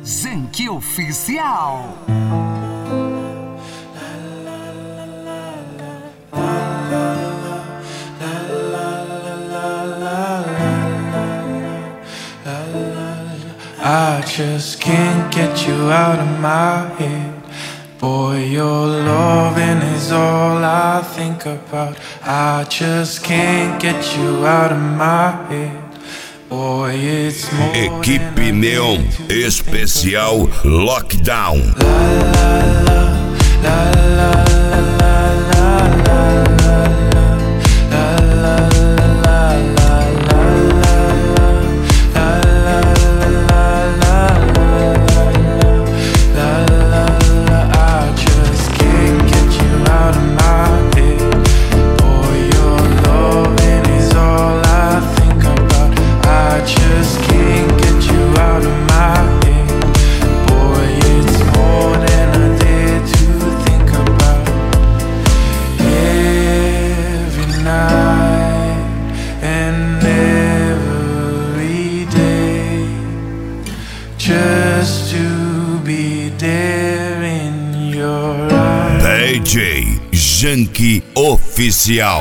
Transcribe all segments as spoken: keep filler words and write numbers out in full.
Zenki Oficial. I just can't get you out of my head. Boy, your loving is all I think about. I just can't get you out of my head. Boy, it's more Equipe Neon Especial Lockdown. Just to be there in your eyes. D J Zenki Oficial.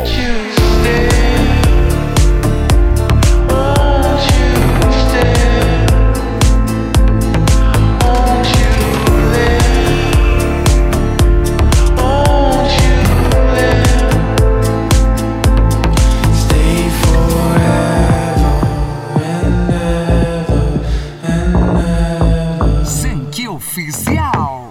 Oficial.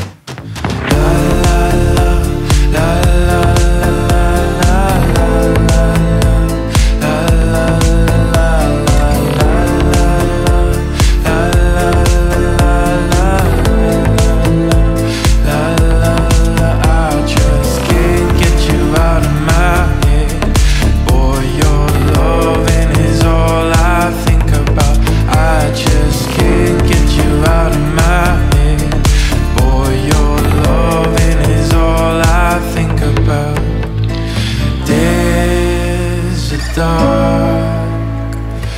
Dark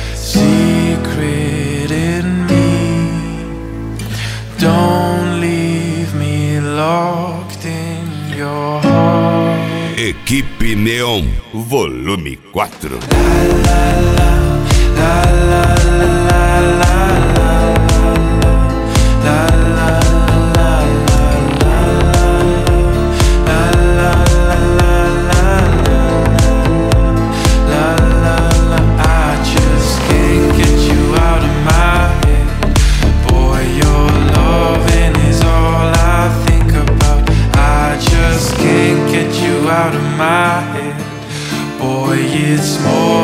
secret in me. Don't leave me locked in your heart. Equipe Neon Volume quatro. Out of my head, boy, it's more